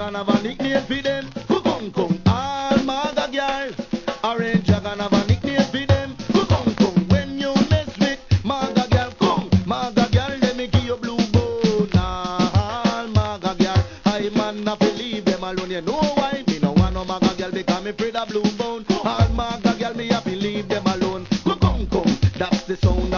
can have a nickname for them. Kung kung, all maga girl. Orange can have a nickname for them. Kung kung, when you mess with maga girl, come maga girl, let me give you blue bone. All maga girl, I man not believe them alone. You know why? Me no want no maga girl because me afraid of blue bone. All maga girl, me have to leave them alone. Kung kung, that's the sound.